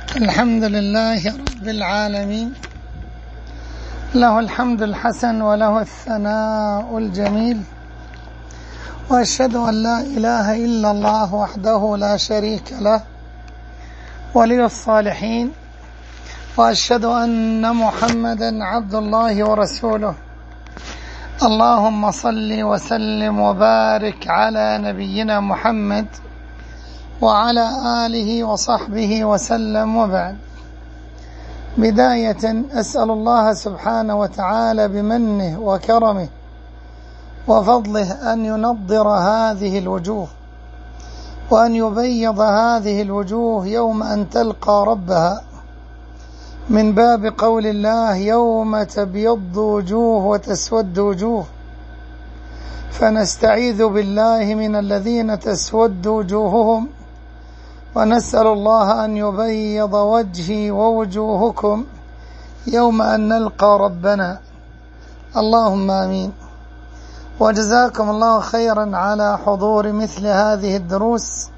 الحمد لله رب العالمين، له الحمد الحسن وله الثناء الجميل، وأشهد أن لا إله إلا الله وحده لا شريك له ولي الصالحين، وأشهد أن محمدا عبد الله ورسوله. اللهم صل وسلم وبارك على نبينا محمد وعلى آله وصحبه وسلم، وبعد. بداية أسأل الله سبحانه وتعالى بمنه وكرمه وفضله أن ينضر هذه الوجوه وأن يبيض هذه الوجوه يوم أن تلقى ربها، من باب قول الله: يوم تبيض وجوه وتسود وجوه. فنستعيذ بالله من الذين تسود وجوههم، ونسأل الله أن يبيض وجهي ووجوهكم يوم أن نلقى ربنا، اللهم آمين. وجزاكم الله خيرا على حضور مثل هذه الدروس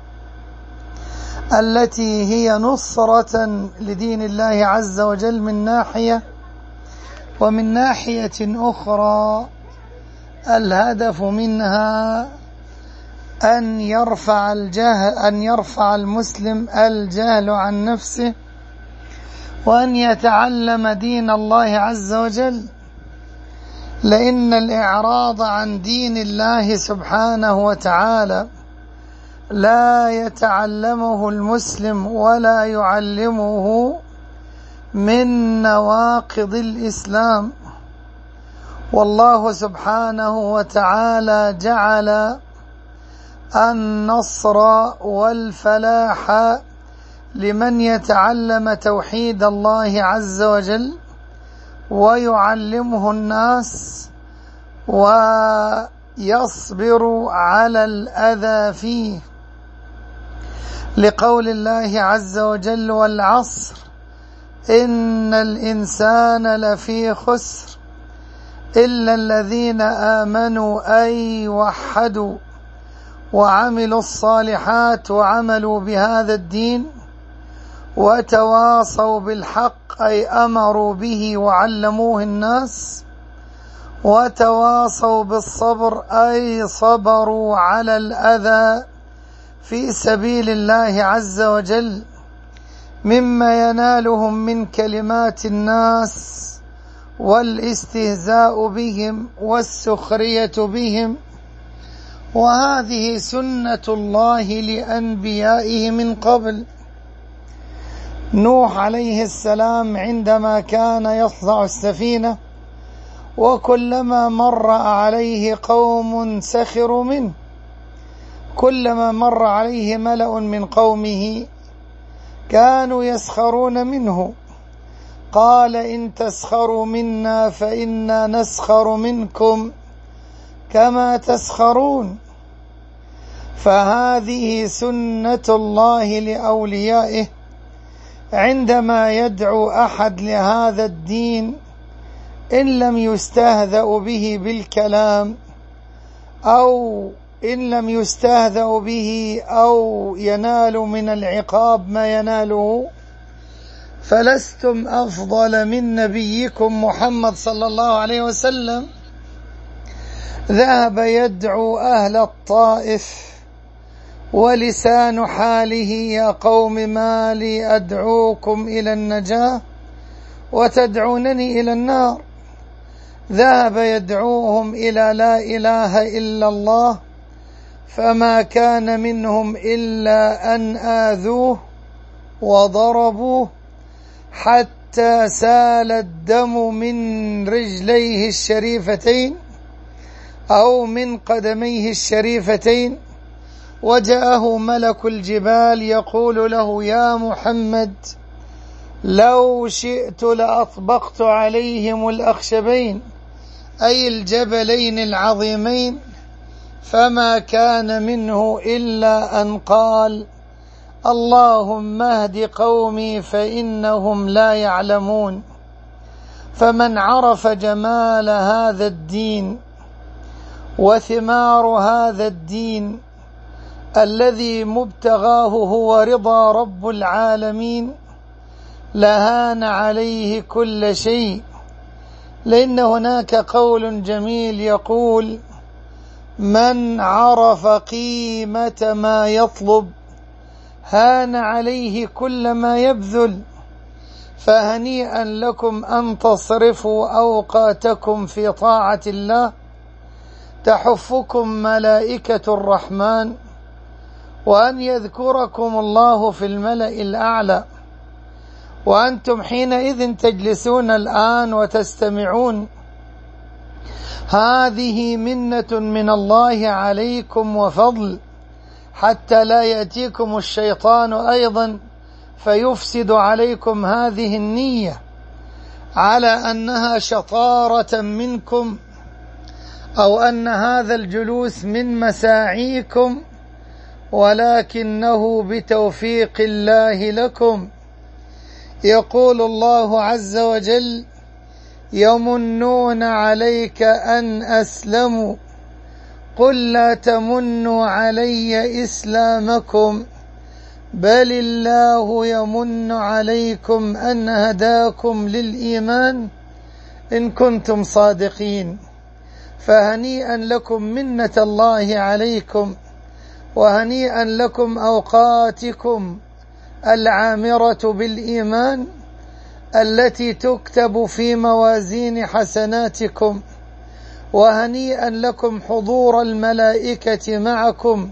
التي هي نصرة لدين الله عز وجل من ناحية، ومن ناحية أخرى الهدف منها أن يرفع المسلم الجهل عن نفسه، وأن يتعلم دين الله عز وجل، لأن الإعراض عن دين الله سبحانه وتعالى لا يتعلمه المسلم ولا يعلمه من نواقض الإسلام. والله سبحانه وتعالى جعل النصر والفلاح لمن يتعلم توحيد الله عز وجل ويعلمه الناس ويصبر على الأذى فيه، لقول الله عز وجل: والعصر إن الإنسان لفي خسر إلا الذين آمنوا أي وحدوا وعملوا الصالحات وعملوا بهذا الدين وتواصوا بالحق أي أمروا به وعلموه الناس، وتواصوا بالصبر أي صبروا على الأذى في سبيل الله عز وجل، مما ينالهم من كلمات الناس والاستهزاء بهم والسخرية بهم. وهذه سنة الله لأنبيائه من قبل. نوح عليه السلام عندما كان يصنع السفينة، وكلما مر عليه قوم سخروا منه، كلما مر عليه ملأ من قومه كانوا يسخرون منه، قال: إن تسخروا منا فإنا نسخر منكم كما تسخرون. فهذه سنة الله لأوليائه، عندما يدعو أحد لهذا الدين إن لم يستهزأ به بالكلام، أو إن لم يستهزأ به أو ينال من العقاب ما يناله، فلستم أفضل من نبيكم محمد صلى الله عليه وسلم. ذهب يدعو أهل الطائف ولسان حاله: يا قوم ما لي أدعوكم إلى النجاة وتدعونني إلى النار. ذهب يدعوهم إلى لا إله إلا الله، فما كان منهم إلا أن آذوه وضربوه حتى سال الدم من رجليه الشريفتين أو من قدميه الشريفتين، وجاءه ملك الجبال يقول له: يا محمد، لو شئت لأطبقت عليهم الأخشبين أي الجبلين العظيمين، فما كان منه إلا أن قال: اللهم اهد قومي فإنهم لا يعلمون. فمن عرف جمال هذا الدين وثمار هذا الدين الذي مبتغاه هو رضا رب العالمين لهان عليه كل شيء، لأن هناك قول جميل يقول: من عرف قيمة ما يطلب هان عليه كل ما يبذل. فهنيئا لكم أن تصرفوا أوقاتكم في طاعة الله تحفكم ملائكة الرحمن، وأن يذكركم الله في الملأ الأعلى، وأنتم حينئذ تجلسون الآن وتستمعون. هذه منة من الله عليكم وفضل، حتى لا يأتيكم الشيطان أيضا فيفسد عليكم هذه النية على أنها شطارة منكم، أو أن هذا الجلوس من مساعيكم، ولكنه بتوفيق الله لكم. يقول الله عز وجل: يمنون عليك أن أسلموا قل لا تمنوا علي إسلامكم بل الله يمن عليكم أن هداكم للإيمان إن كنتم صادقين. فهنيئا لكم منة الله عليكم، وهنيئا لكم أوقاتكم العامرة بالإيمان التي تكتب في موازين حسناتكم، وهنيئا لكم حضور الملائكة معكم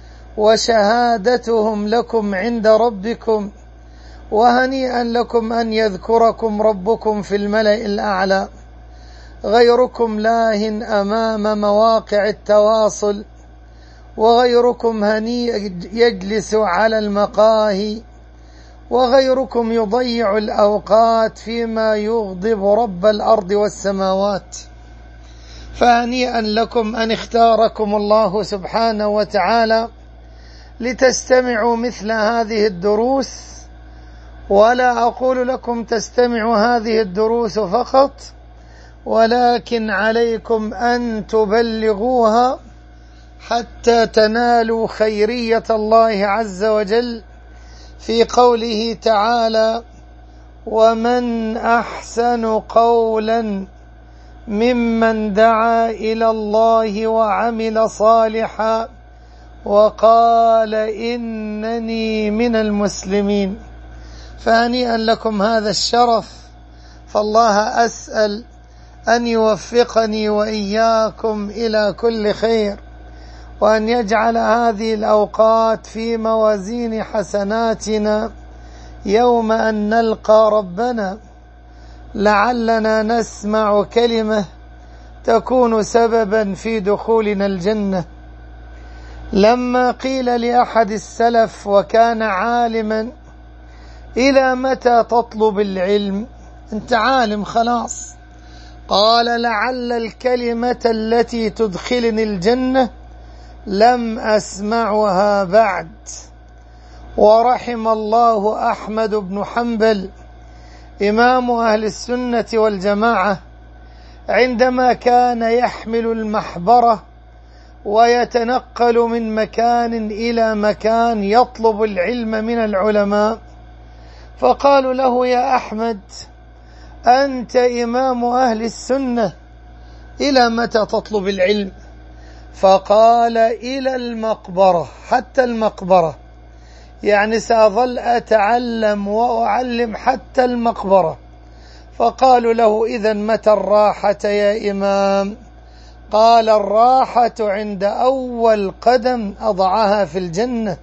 وشهادتهم لكم عند ربكم، وهنيئا لكم أن يذكركم ربكم في الملأ الأعلى. غيركم لاه أمام مواقع التواصل، وغيركم هنيء يجلس على المقاهي، وغيركم يضيع الأوقات فيما يغضب رب الأرض والسماوات. فهنيئا لكم أن اختاركم الله سبحانه وتعالى لتستمعوا مثل هذه الدروس. ولا أقول لكم تستمعوا هذه الدروس فقط، ولكن عليكم أن تبلغوها حتى تنالوا خيرية الله عز وجل في قوله تعالى: ومن أحسن قولا ممن دعا إلى الله وعمل صالحا وقال إنني من المسلمين. فهنيئا لكم هذا الشرف، فالله أسأل أن يوفقني وإياكم إلى كل خير، وأن يجعل هذه الأوقات في موازين حسناتنا يوم أن نلقى ربنا، لعلنا نسمع كلمة تكون سببا في دخولنا الجنة. لما قيل لأحد السلف وكان عالما: إلى متى تطلب العلم؟ أنت عالم خلاص. قال: لعل الكلمة التي تدخلني الجنة لم أسمعها بعد. ورحم الله أحمد بن حنبل إمام أهل السنة والجماعة، عندما كان يحمل المحبرة ويتنقل من مكان إلى مكان يطلب العلم من العلماء، فقالوا له: يا أحمد، أنت إمام أهل السنة، إلى متى تطلب العلم؟ فقال: إلى المقبرة، حتى المقبرة، يعني سأظل أتعلم وأعلم حتى المقبرة. فقالوا له: إذن متى الراحة يا إمام؟ قال: الراحة عند أول قدم أضعها في الجنة.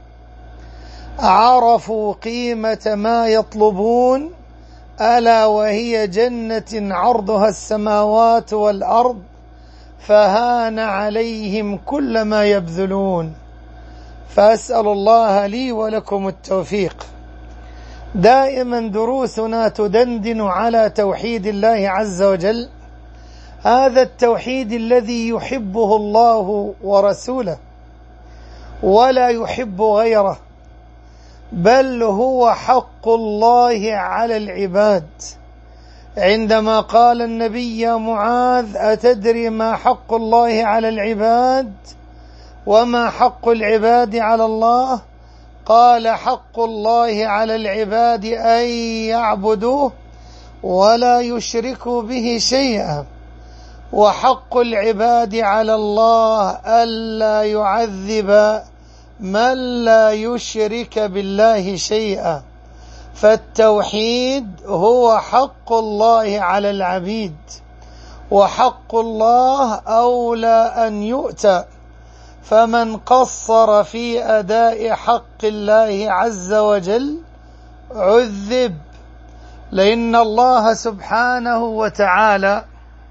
عرفوا قيمة ما يطلبون، ألا وهي جنة عرضها السماوات والأرض، فهان عليهم كل ما يبذلون. فأسأل الله لي ولكم التوفيق. دائما دروسنا تدندن على توحيد الله عز وجل، هذا التوحيد الذي يحبه الله ورسوله ولا يحب غيره، بل هو حق الله على العباد. عندما قال النبي: يا معاذ، أتدري ما حق الله على العباد وما حق العباد على الله؟ قال حق الله على العباد أن يعبدوه ولا يشركوا به شيئا، وحق العباد على الله ألا يعذب من لا يشرك بالله شيئا. فالتوحيد هو حق الله على العبيد، وحق الله أولى أن يؤتى، فمن قصر في أداء حق الله عز وجل عذب، لأن الله سبحانه وتعالى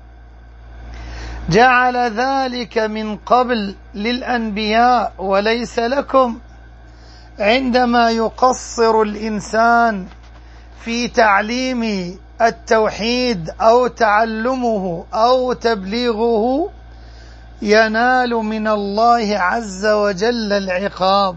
جعل ذلك من قبل للأنبياء وليس لكم. عندما يقصر الإنسان في تعليم التوحيد أو تعلمه أو تبليغه ينال من الله عز وجل العقاب.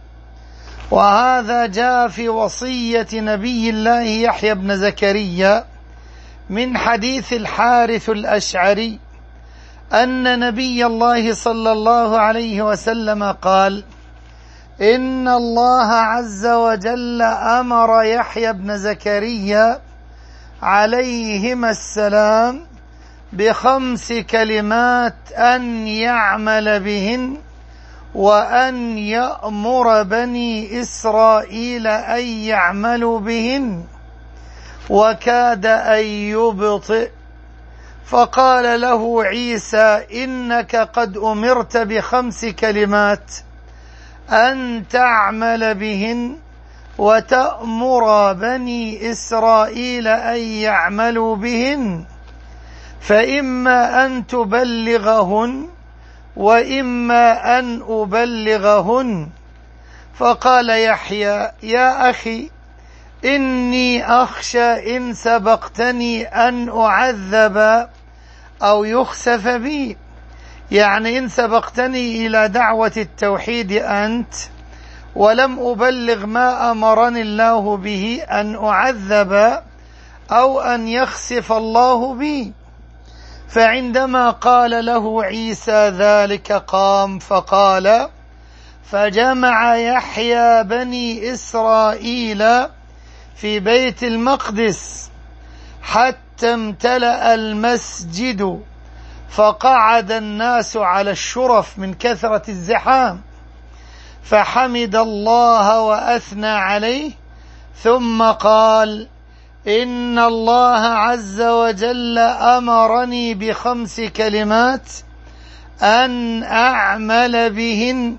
وهذا جاء في وصية نبي الله يحيى بن زكريا من حديث الحارث الأشعري أن نبي الله صلى الله عليه وسلم قال: إن الله عز وجل أمر يحيى بن زكريا عليهما السلام ب5 كلمات أن يعمل بهن، وأن يأمر بني إسرائيل أن يعملوا بهن، وكاد أن يبطئ، فقال له عيسى: إنك قد أمرت ب5 كلمات أن تعمل بهن وتأمر بني إسرائيل أن يعملوا بهن، فإما أن تبلغهن وإما أن أبلغهن. فقال يحيى: يا أخي، إني أخشى إن سبقتني أن أعذب أو يخسف بي، يعني إن سبقتني إلى دعوة التوحيد أنت ولم أبلغ ما أمرني الله به أن أعذب أو أن يخسف الله بي. فعندما قال له عيسى ذلك قام فقال: فجمع يحيى بني إسرائيل في بيت المقدس حتى امتلأ المسجد، فقعد الناس على الشرف من كثرة الزحام، فحمد الله وأثنى عليه، ثم قال: إن الله عز وجل أمرني ب5 كلمات أن أعمل بهن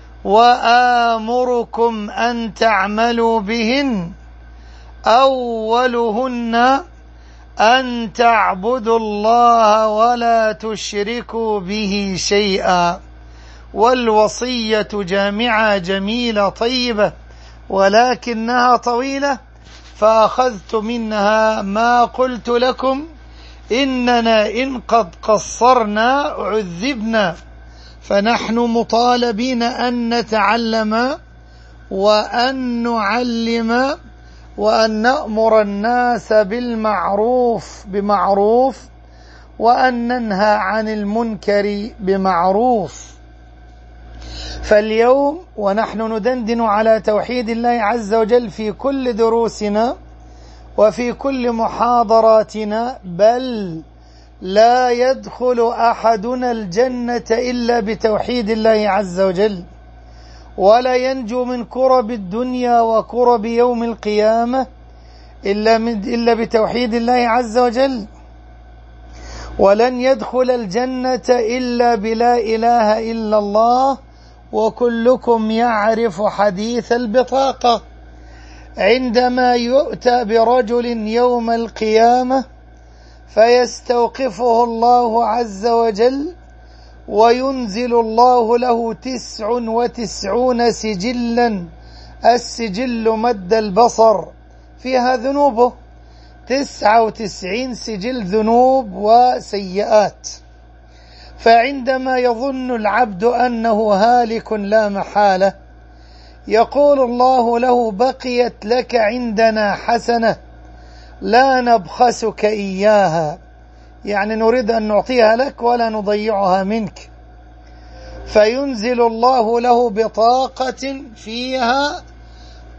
وآمركم أن تعملوا بهن. أولهن أن تعبدوا الله ولا تشركوا به شيئا. والوصية جامعة جميلة طيبة، ولكنها طويلة، فأخذت منها ما قلت لكم: إننا إن قد قصرنا عذبنا، فنحن مطالبين أن نتعلم وأن نعلم وأن نأمر الناس بمعروف وأن ننهى عن المنكر بمعروف. فاليوم ونحن ندندن على توحيد الله عز وجل في كل دروسنا وفي كل محاضراتنا، بل لا يدخل أحدنا الجنة إلا بتوحيد الله عز وجل، ولا ينجو من كرب الدنيا وكرب يوم القيامة إلا بتوحيد الله عز وجل، ولن يدخل الجنة إلا بلا إله إلا الله. وكلكم يعرف حديث البطاقة، عندما يؤتى برجل يوم القيامة فيستوقفه الله عز وجل وينزل الله له 99 سجلا، السجل مد البصر، فيها ذنوبه 99 سجل ذنوب وسيئات. فعندما يظن العبد أنه هالك لا محالة، يقول الله له: بقيت لك عندنا حسنة لا نبخسك إياها، يعني نريد أن نعطيها لك ولا نضيعها منك. فينزل الله له بطاقة فيها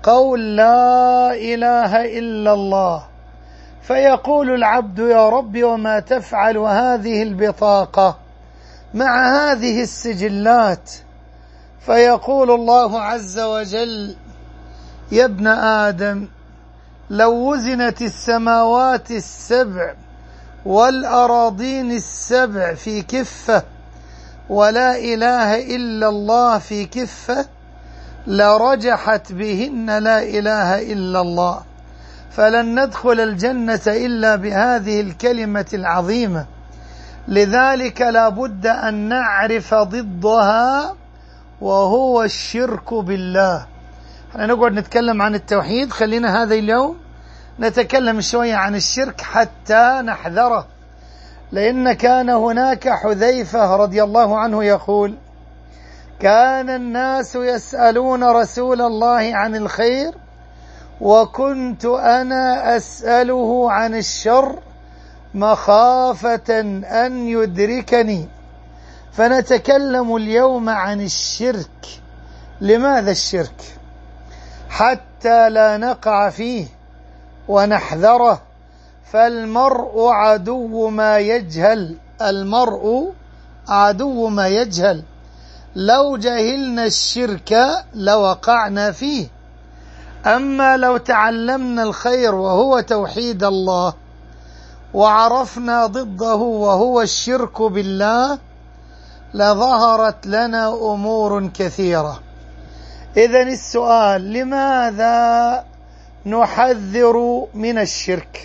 قول لا إله إلا الله، فيقول العبد يا رب وما تفعل هذه البطاقة مع هذه السجلات؟ فيقول الله عز وجل يا ابن آدم لو وزنت السماوات السبع والأراضين السبع في كفة ولا إله إلا الله في كفة لرجحت بهن لا إله إلا الله، فلن ندخل الجنة إلا بهذه الكلمة العظيمة. لذلك لا بد أن نعرف ضدها وهو الشرك بالله. احنا نقعد نتكلم عن التوحيد، خلينا هذا اليوم نتكلم شوية عن الشرك حتى نحذره، لأن كان هناك حذيفة رضي الله عنه يقول كان الناس يسألون رسول الله عن الخير وكنت أنا أسأله عن الشر مخافة أن يدركني. فنتكلم اليوم عن الشرك. لماذا الشرك؟ حتى لا نقع فيه ونحذره، فالمرء عدو ما يجهل. المرء عدو ما يجهل. لو جهلنا الشرك لوقعنا فيه، أما لو تعلمنا الخير وهو توحيد الله وعرفنا ضده وهو الشرك بالله لظهرت لنا أمور كثيرة. إذن السؤال: لماذا نحذر من الشرك؟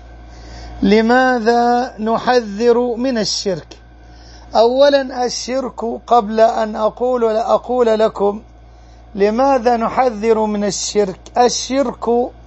لماذا نحذر من الشرك؟ أولا الشرك، قبل أن أقول لكم لماذا نحذر من الشرك، الشرك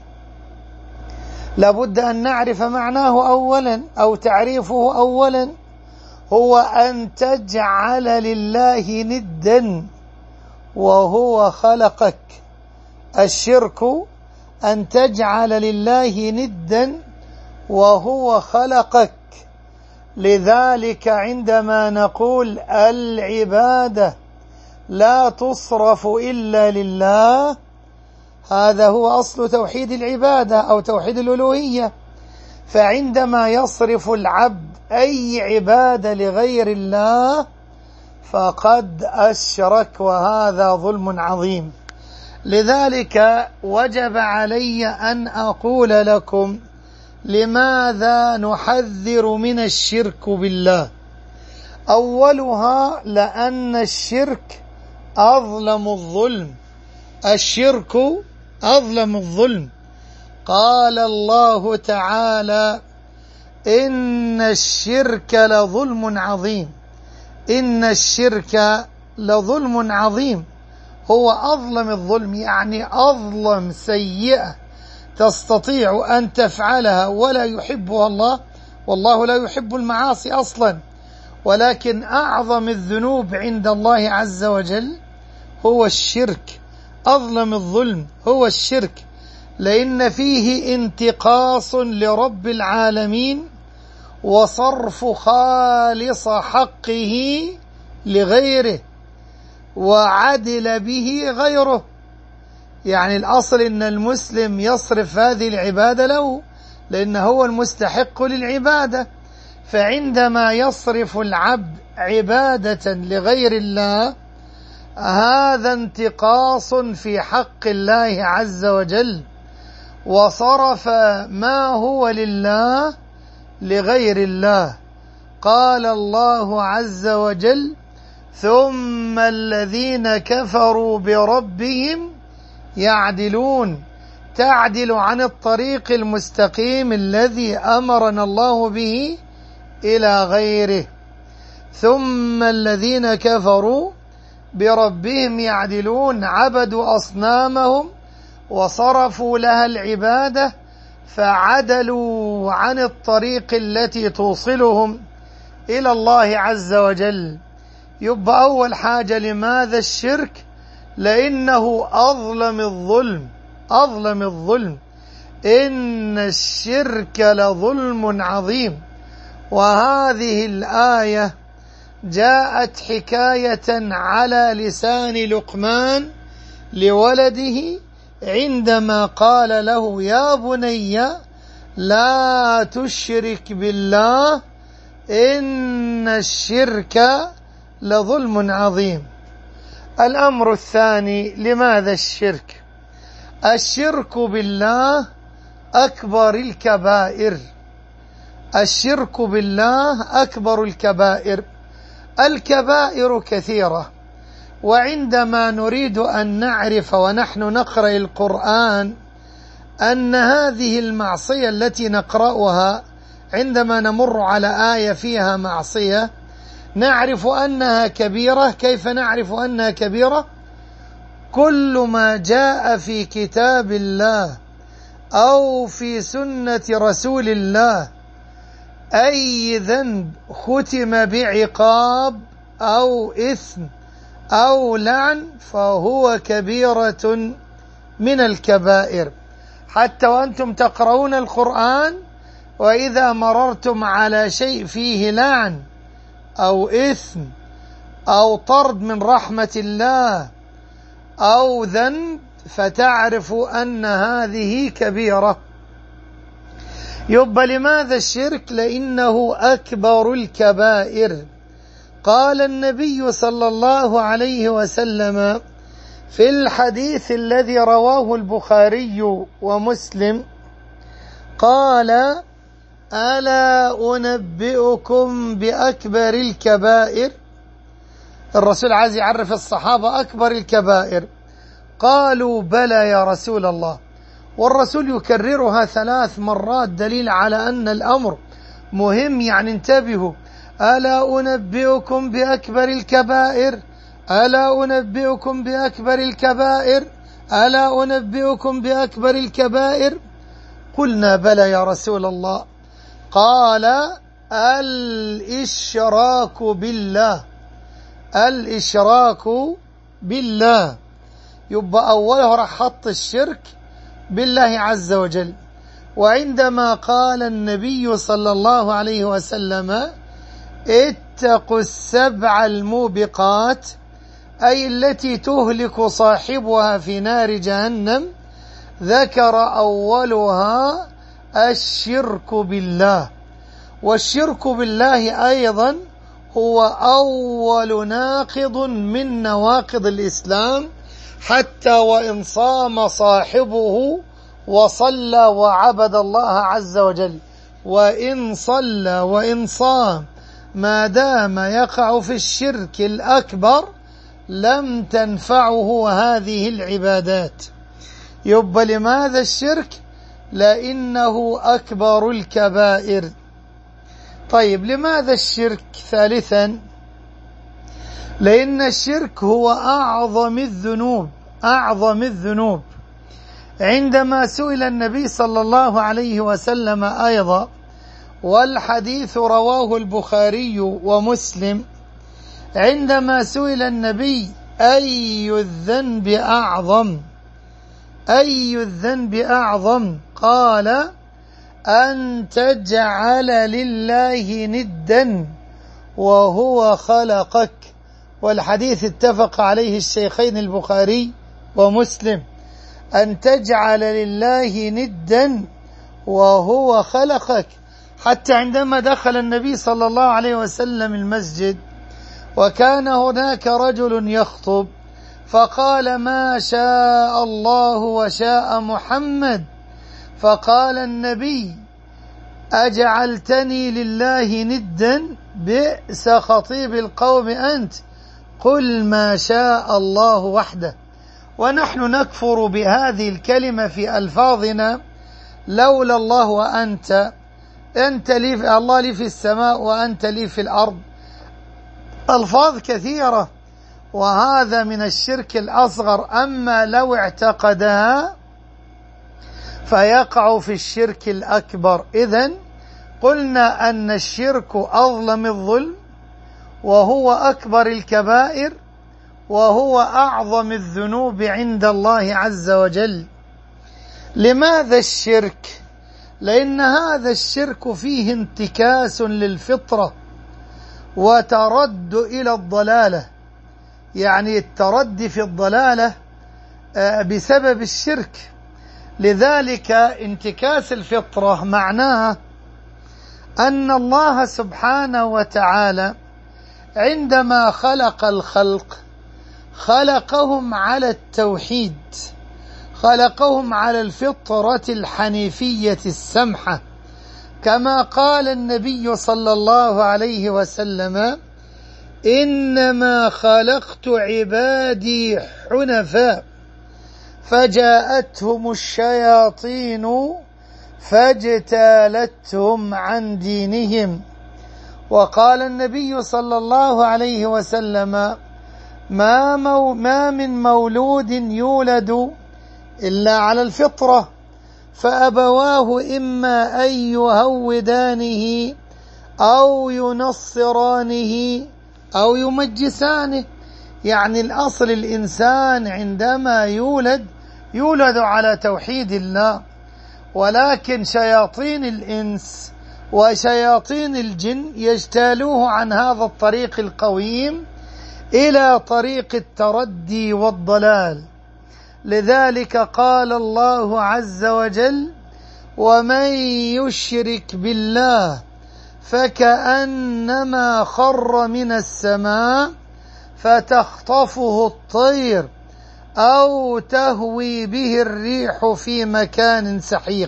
لابد أن نعرف معناه أولا، أو تعريفه أولا، هو أن تجعل لله ندا وهو خلقك. الشرك أن تجعل لله ندا وهو خلقك. لذلك عندما نقول العبادة لا تصرف إلا لله، هذا هو أصل توحيد العبادة أو توحيد الألوهية. فعندما يصرف العبد أي عبادة لغير الله فقد أشرك، وهذا ظلم عظيم. لذلك وجب علي أن أقول لكم لماذا نحذر من الشرك بالله. أولها لأن الشرك أظلم الظلم. الشرك أظلم الظلم. قال الله تعالى إن الشرك لظلم عظيم. إن الشرك لظلم عظيم. هو أظلم الظلم، يعني أظلم سيئة تستطيع أن تفعلها ولا يحبها الله، والله لا يحب المعاصي أصلا، ولكن أعظم الذنوب عند الله عز وجل هو الشرك. أظلم الظلم هو الشرك، لأن فيه انتقاص لرب العالمين وصرف خالص حقه لغيره وعدل به غيره. يعني الأصل إن المسلم يصرف هذه العبادة له، لأنه هو المستحق للعبادة. فعندما يصرف العبد عبادة لغير الله هذا انتقاص في حق الله عز وجل، وصرف ما هو لله لغير الله. قال الله عز وجل ثم الذين كفروا بربهم يعدلون. تعدل عن الطريق المستقيم الذي أمرنا الله به إلى غيره. ثم الذين كفروا بربهم يعدلون، عبدوا أصنامهم وصرفوا لها العبادة فعدلوا عن الطريق التي توصلهم إلى الله عز وجل. يبقى أول حاجة لماذا الشرك؟ لأنه أظلم الظلم. أظلم الظلم. إن الشرك لظلم عظيم. وهذه الآية جاءت حكاية على لسان لقمان لولده عندما قال له يا بني لا تشرك بالله إن الشرك لظلم عظيم. الأمر الثاني، لماذا الشرك؟ الشرك بالله أكبر الكبائر. الشرك بالله أكبر الكبائر. الكبائر كثيرة، وعندما نريد أن نعرف ونحن نقرأ القرآن أن هذه المعصية التي نقرأها عندما نمر على آية فيها معصية نعرف أنها كبيرة. كيف نعرف أنها كبيرة؟ كل ما جاء في كتاب الله أو في سنة رسول الله أي ذنب ختم بعقاب أو إثم أو لعن فهو كبيرة من الكبائر. حتى وأنتم تقرؤون القرآن وإذا مررتم على شيء فيه لعن أو إثم أو طرد من رحمة الله أو ذنب فتعرف أن هذه كبيرة. يبقى لماذا الشرك؟ لأنه أكبر الكبائر. قال النبي صلى الله عليه وسلم في الحديث الذي رواه البخاري ومسلم قال ألا أنبئكم بأكبر الكبائر؟ الرسول عايز يعرف الصحابة أكبر الكبائر. قالوا بلى يا رسول الله، والرسول يكررها 3 مرات دليل على أن الأمر مهم. يعني انتبهوا، ألا أنبئكم بأكبر الكبائر، ألا أنبئكم بأكبر الكبائر، ألا أنبئكم بأكبر الكبائر. قلنا بلى يا رسول الله. قال الإشراك بالله. الإشراك بالله. يبقى أوله راح حط الشرك بالله عز وجل. وعندما قال النبي صلى الله عليه وسلم اتقوا 7 الموبقات أي التي تهلك صاحبها في نار جهنم، ذكر أولها الشرك بالله. والشرك بالله أيضا هو أول ناقض من نواقض الإسلام، حتى وإن صام صاحبه وصلى وعبد الله عز وجل، وإن صلى وإن صام ما دام يقع في الشرك الأكبر لم تنفعه هذه العبادات. يبقى لماذا الشرك؟ لأنه أكبر الكبائر. طيب لماذا الشرك؟ ثالثا، لأن الشرك هو أعظم الذنوب. أعظم الذنوب. عندما سئل النبي صلى الله عليه وسلم أيضا، والحديث رواه البخاري ومسلم، عندما سئل النبي أي الذنب أعظم، أي الذنب أعظم، قال أن تجعل لله ندا وهو خلقك. والحديث اتفق عليه الشيخين البخاري ومسلم. أن تجعل لله ندا وهو خلقك. حتى عندما دخل النبي صلى الله عليه وسلم المسجد وكان هناك رجل يخطب فقال ما شاء الله وشاء محمد، فقال النبي أجعلتني لله ندا بئس خطيب القوم أنت، قل ما شاء الله وحده. ونحن نكفر بهذه الكلمة في ألفاظنا، لولا الله وأنت، أنت لي، الله لي في السماء وأنت لي في الأرض. ألفاظ كثيرة، وهذا من الشرك الأصغر. أما لو اعتقدها فيقع في الشرك الأكبر. إذن قلنا أن الشرك أظلم الظلم، وهو أكبر الكبائر، وهو أعظم الذنوب عند الله عز وجل. لماذا الشرك؟ لأن هذا الشرك فيه انتكاس للفطرة وترد إلى الضلالة. يعني التردي في الضلالة بسبب الشرك. لذلك انتكاس الفطرة معناه أن الله سبحانه وتعالى عندما خلق الخلق خلقهم على التوحيد، خلقهم على الفطرة الحنيفية السمحة، كما قال النبي صلى الله عليه وسلم: إنما خلقت عبادي حنفاء فجاءتهم الشياطين فاجتالتهم عن دينهم. وقال النبي صلى الله عليه وسلم: ما من مولود يولد إلا على الفطرة، فأبواه إما أن يهودانه أو ينصرانه أو يمجسانه. يعني الأصل الإنسان عندما يولد على توحيد الله، ولكن شياطين الإنس وشياطين الجن يجتالوه عن هذا الطريق القويم إلى طريق التردي والضلال. لذلك قال الله عز وجل: ومن يشرك بالله فكأنما خر من السماء فتخطفه الطير أو تهوي به الريح في مكان سحيق.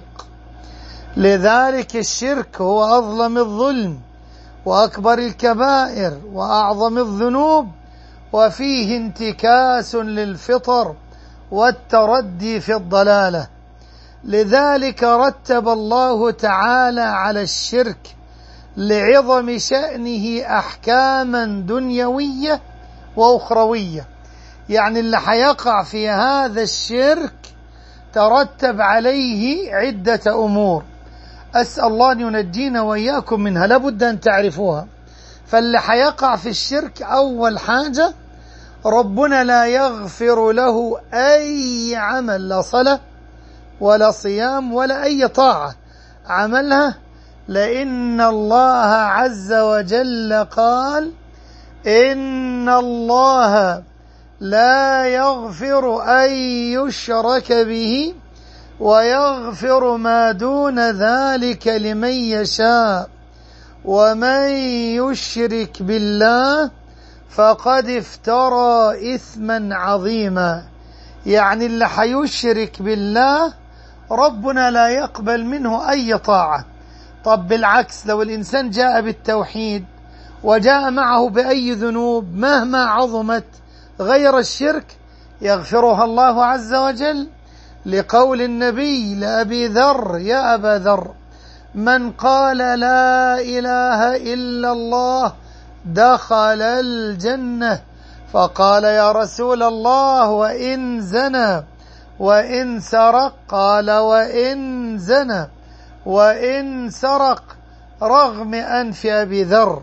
لذلك الشرك هو أظلم الظلم وأكبر الكبائر وأعظم الذنوب، وفيه انتكاس للفطر والتردي في الضلالة. لذلك رتب الله تعالى على الشرك لعظم شأنه أحكاما دنيوية وأخروية. يعني اللي حيقع في هذا الشرك ترتب عليه عدة أمور، أسأل الله أن ينجينا وإياكم منها، لابد أن تعرفوها. فاللي حيقع في الشرك أول حاجة ربنا لا يغفر له أي عمل، لا صلاة ولا صيام ولا أي طاعة عملها، لأن الله عز وجل قال: إن الله لا يغفر أن يشرك به ويغفر ما دون ذلك لمن يشاء ومن يشرك بالله فقد افترى إثما عظيما. يعني اللي حيشرك بالله ربنا لا يقبل منه أي طاعة. طب بالعكس، لو الإنسان جاء بالتوحيد وجاء معه بأي ذنوب مهما عظمت غير الشرك يغفرها الله عز وجل، لقول النبي لأبي ذر: يا أبا ذر، من قال لا إله إلا الله دخل الجنة. فقال: يا رسول الله وإن زنى وإن سرق؟ قال: وإن زنى وإن سرق، رغم أنف أبي ذر.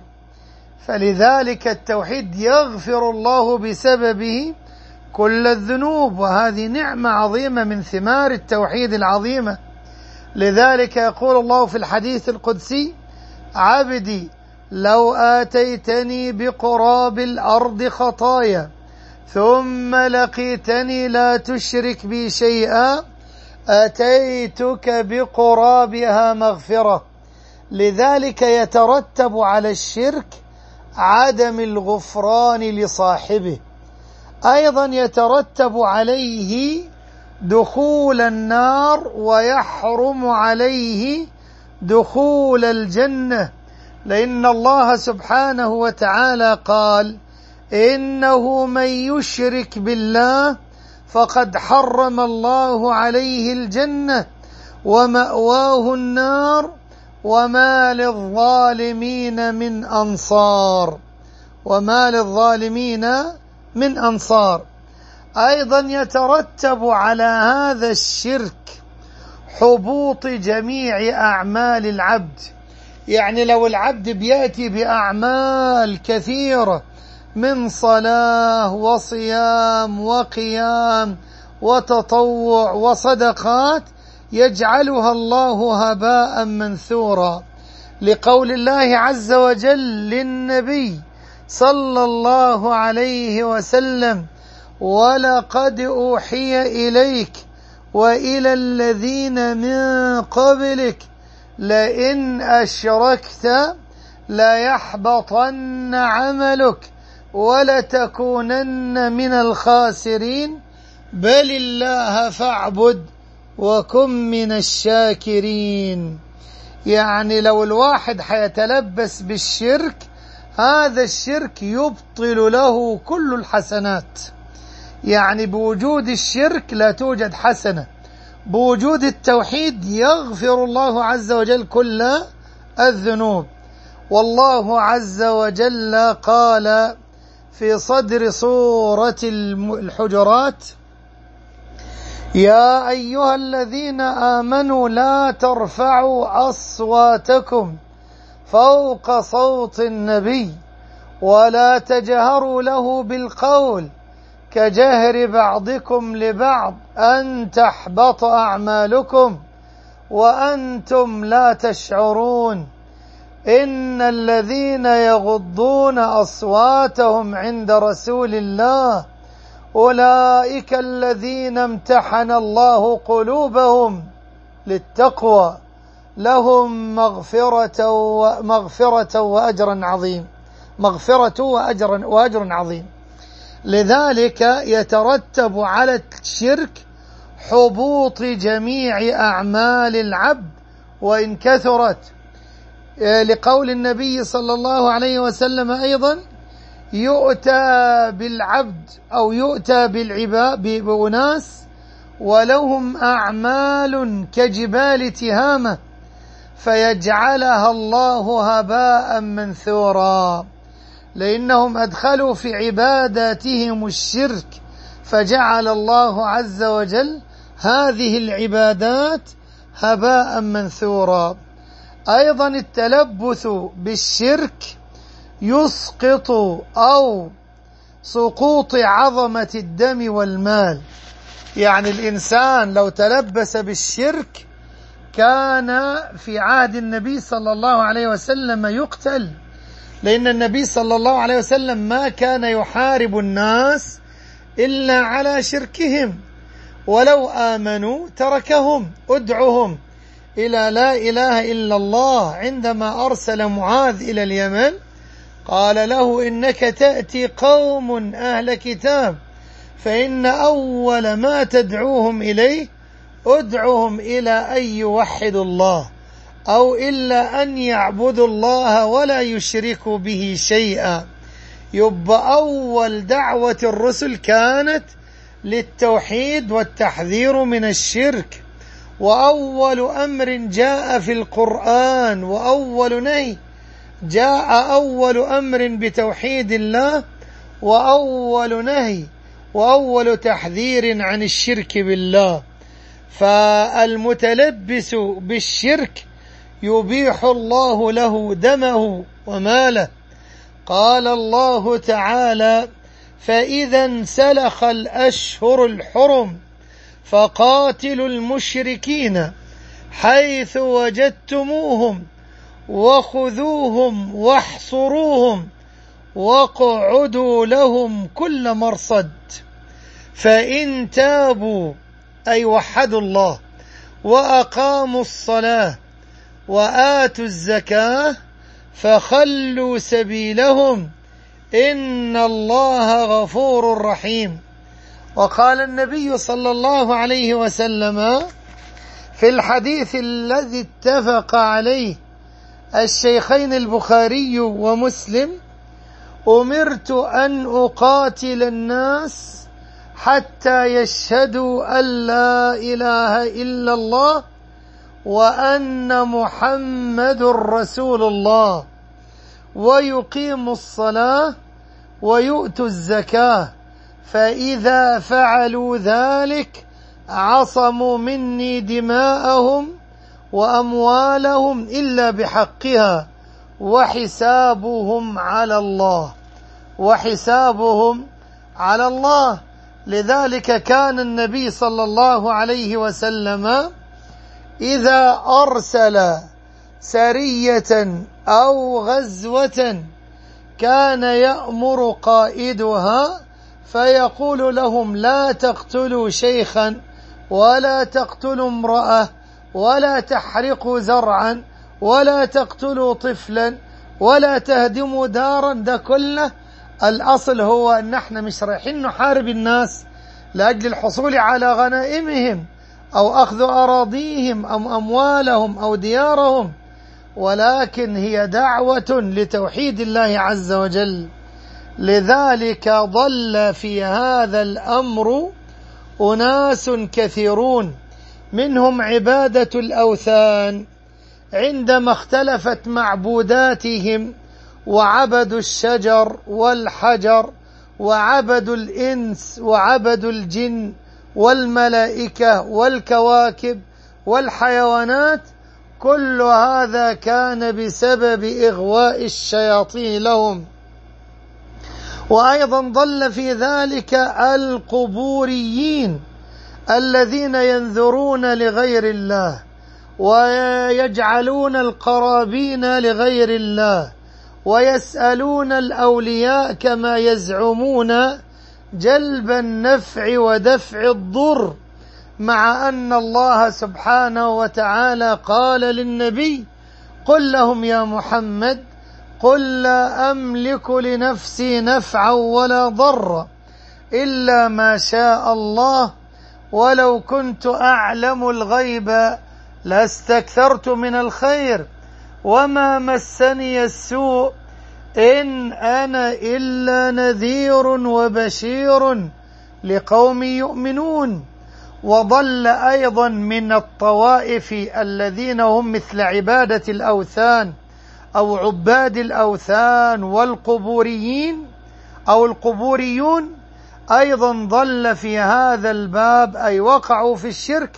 فلذلك التوحيد يغفر الله بسببه كل الذنوب، وهذه نعمة عظيمة من ثمار التوحيد العظيمة. لذلك يقول الله في الحديث القدسي: عبدي لو آتيتني بقراب الأرض خطايا ثم لقيتني لا تشرك بي شيئا أتيتك بقرابها مغفرة. لذلك يترتب على الشرك عدم الغفران لصاحبه، أيضا يترتب عليه دخول النار ويحرم عليه دخول الجنة، لأن الله سبحانه وتعالى قال: إنه من يشرك بالله فقد حرم الله عليه الجنة ومأواه النار وما للظالمين من أنصار. وما للظالمين من أنصار. أيضا يترتب على هذا الشرك حبوط جميع أعمال العبد. يعني لو العبد بيأتي بأعمال كثيرة من صلاة وصيام وقيام وتطوع وصدقات، يجعلها الله هباء منثورا، لقول الله عز وجل للنبي صلى الله عليه وسلم: ولقد أوحي إليك وإلى الذين من قبلك لئن أشركت ليحبطن عملك ولتكونن من الخاسرين بل الله فاعبد وكن من الشاكرين. يعني لو الواحد حيتلبس بالشرك، هذا الشرك يبطل له كل الحسنات. يعني بوجود الشرك لا توجد حسنة، بوجود التوحيد يغفر الله عز وجل كل الذنوب. والله عز وجل قال في صدر سورة الحجرات: يا أيها الذين آمنوا لا ترفعوا أصواتكم فوق صوت النبي ولا تجهروا له بالقول كجهر بعضكم لبعض أن تحبط أعمالكم وأنتم لا تشعرون إن الذين يغضون أصواتهم عند رسول الله أولئك الذين امتحن الله قلوبهم للتقوى لهم مغفرة وأجر عظيم. مغفرة وأجر عظيم. لذلك يترتب على الشرك حبوط جميع أعمال العبد وإن كثرت، لقول النبي صلى الله عليه وسلم أيضا: يؤتى بالعبد أو يؤتى بالعباد بأناس ولهم أعمال كجبال تهامة فيجعلها الله هباء منثورا، لأنهم أدخلوا في عباداتهم الشرك، فجعل الله عز وجل هذه العبادات هباء منثورا. أيضا التلبث بالشرك يسقط أو سقوط عظمة الدم والمال. يعني الإنسان لو تلبس بالشرك كان في عهد النبي صلى الله عليه وسلم يقتل، لأن النبي صلى الله عليه وسلم ما كان يحارب الناس إلا على شركهم، ولو آمنوا تركهم. أدعهم إلى لا إله إلا الله. عندما أرسل معاذ إلى اليمن قال له: إنك تأتي قوم أهل كتاب فإن أول ما تدعوهم إليه ادعهم إلى أن يوحدوا الله أو إلا أن يعبدوا الله ولا يشركوا به شيئا. يبقى أول دعوة الرسل كانت للتوحيد والتحذير من الشرك، وأول أمر جاء في القرآن وأول نهي جاء أول أمر بتوحيد الله وأول نهي وأول تحذير عن الشرك بالله. فالمتلبس بالشرك يبيح الله له دمه وماله. قال الله تعالى: فإذا انسلخ الأشهر الحرم فقاتلوا المشركين حيث وجدتموهم وخذوهم واحصروهم واقعدوا لهم كل مرصد فإن تابوا أي وحدوا الله وأقاموا الصلاة وآتوا الزكاة فخلوا سبيلهم إن الله غفور رحيم. وقال النبي صلى الله عليه وسلم في الحديث الذي اتفق عليه الشيخين البخاري ومسلم: أمرت أن أقاتل الناس حتى يشهدوا أن لا إله إلا الله وأن محمد رسول الله ويقيموا الصلاة ويؤتوا الزكاة، فإذا فعلوا ذلك عصموا مني دماءهم وأموالهم إلا بحقها وحسابهم على الله. وحسابهم على الله. لذلك كان النبي صلى الله عليه وسلم إذا أرسل سرية أو غزوة كان يأمر قائدها فيقول لهم: لا تقتلوا شيخا ولا تقتلوا امرأة ولا تحرقوا زرعا ولا تقتلوا طفلا ولا تهدموا دارا. ده كله الأصل هو أن احنا مش رايحين نحارب الناس لأجل الحصول على غنائمهم أو أخذ أراضيهم أو أموالهم أو ديارهم، ولكن هي دعوة لتوحيد الله عز وجل. لذلك ضل في هذا الأمر أناس كثيرون، منهم عبادة الأوثان عندما اختلفت معبوداتهم وعبدوا الشجر والحجر وعبدوا الإنس وعبدوا الجن والملائكة والكواكب والحيوانات. كل هذا كان بسبب إغواء الشياطين لهم. وأيضا ضل في ذلك القبوريين الذين ينذرون لغير الله ويجعلون القرابين لغير الله ويسألون الأولياء كما يزعمون جلب النفع ودفع الضر، مع أن الله سبحانه وتعالى قال للنبي: قل لهم يا محمد: قل لا أملك لنفسي نفعا ولا ضرا إلا ما شاء الله ولو كنت أعلم الغيب لاستكثرت من الخير وما مسني السوء إن أنا إلا نذير وبشير لقوم يؤمنون. وضل أيضا من الطوائف الذين هم مثل عبادة الأوثان أو عباد الأوثان والقبوريين أو القبوريون، أيضا ضل في هذا الباب أي وقعوا في الشرك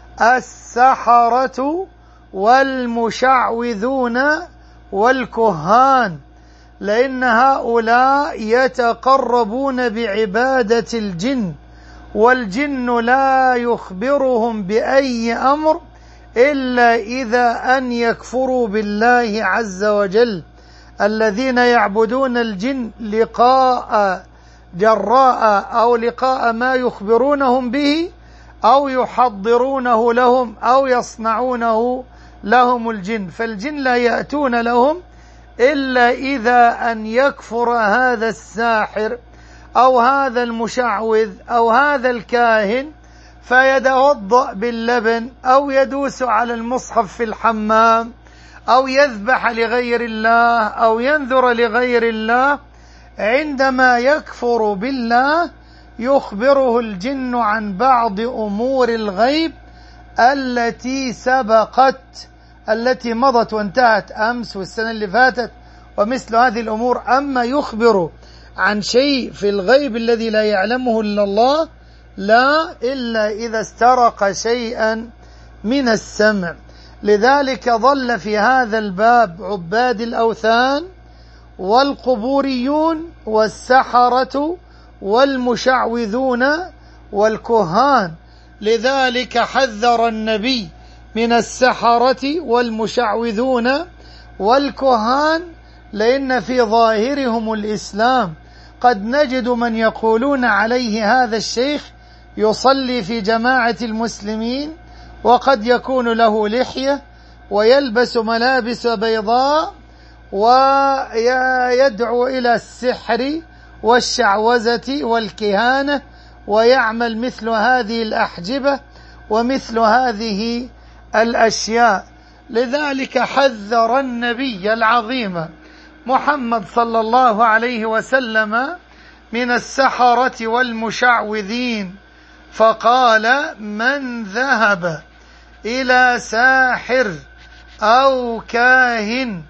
السحرة والمشعوذون والكهان، لأن هؤلاء يتقربون بعبادة الجن، والجن لا يخبرهم بأي أمر إلا إذا أن يكفروا بالله عز وجل. الذين يعبدون الجن لقاء جراء أو لقاء ما يخبرونهم به أو يحضرونه لهم أو يصنعونه لهم الجن، فالجن لا يأتون لهم إلا إذا أن يكفر هذا الساحر أو هذا المشعوذ أو هذا الكاهن فيتوضأ باللبن أو يدوس على المصحف في الحمام أو يذبح لغير الله أو ينذر لغير الله. عندما يكفر بالله يخبره الجن عن بعض أمور الغيب التي سبقت، التي مضت وانتهت أمس والسنة اللي فاتت ومثل هذه الأمور. أما يخبر عن شيء في الغيب الذي لا يعلمه إلا الله لا، إلا إذا استرق شيئا من السمع. لذلك ضل في هذا الباب عباد الأوثان والقبوريون والسحرة والمشعوذون والكهان. لذلك حذر النبي من السحرة والمشعوذون والكهان، لأن في ظاهرهم الإسلام. قد نجد من يقولون عليه هذا الشيخ يصلي في جماعة المسلمين وقد يكون له لحية ويلبس ملابس بيضاء ويدعو إلى السحر والشعوذة والكهانة ويعمل مثل هذه الأحجبة ومثل هذه الأشياء. لذلك حذر النبي العظيم محمد صلى الله عليه وسلم من السحرة والمشعوذين، فقال: من ذهب إلى ساحر أو كاهن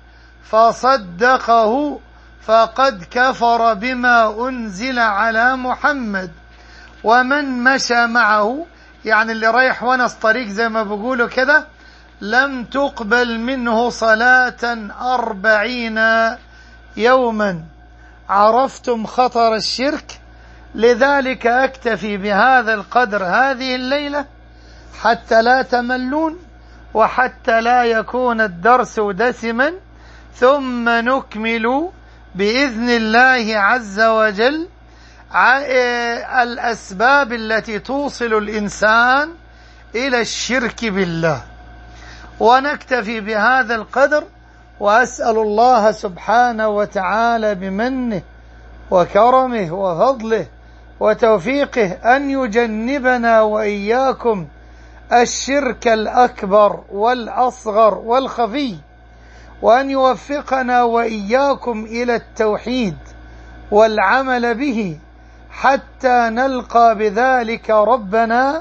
فصدقه فقد كفر بما أنزل على محمد، ومن مشى معه، يعني اللي رايح ونص طريق زي ما بيقولوا كده، لم تقبل منه صلاة 40 يوما. عرفتم خطر الشرك؟ لذلك أكتفي بهذا القدر هذه الليلة حتى لا تملون وحتى لا يكون الدرس دسما، ثم نكمل بإذن الله عز وجل الأسباب التي توصل الإنسان إلى الشرك بالله. ونكتفي بهذا القدر، وأسأل الله سبحانه وتعالى بمنه وكرمه وفضله وتوفيقه أن يجنبنا وإياكم الشرك الأكبر والأصغر والخفي، وأن يوفقنا وإياكم إلى التوحيد والعمل به حتى نلقى بذلك ربنا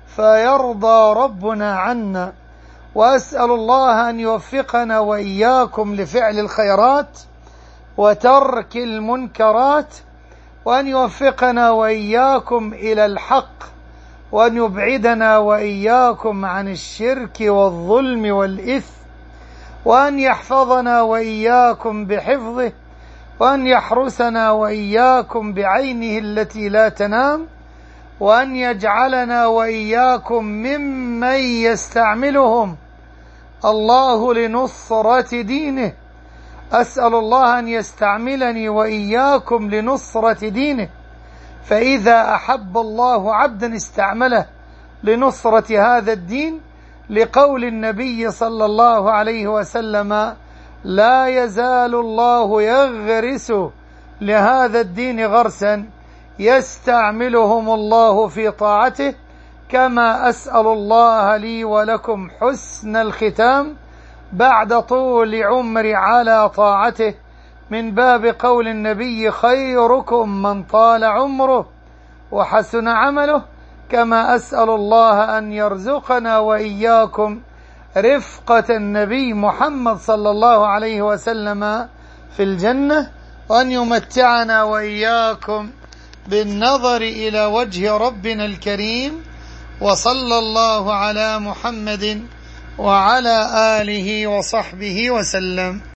فيرضى ربنا عنا. وأسأل الله أن يوفقنا وإياكم لفعل الخيرات وترك المنكرات، وأن يوفقنا وإياكم إلى الحق، وأن يبعدنا وإياكم عن الشرك والظلم والإثم، وأن يحفظنا وإياكم بحفظه، وأن يحرسنا وإياكم بعينه التي لا تنام، وأن يجعلنا وإياكم ممن يستعملهم الله لنصرة دينه. أسأل الله أن يستعملني وإياكم لنصرة دينه، فإذا أحب الله عبدا استعمله لنصرة هذا الدين، لقول النبي صلى الله عليه وسلم: لا يزال الله يغرس لهذا الدين غرسا يستعملهم الله في طاعته. كما أسأل الله لي ولكم حسن الختام بعد طول عمري على طاعته، من باب قول النبي: خيركم من طال عمره وحسن عمله. كما أسأل الله أن يرزقنا وإياكم رفقة النبي محمد صلى الله عليه وسلم في الجنة، وأن يمتعنا وإياكم بالنظر إلى وجه ربنا الكريم. وصلى الله على محمد وعلى آله وصحبه وسلم.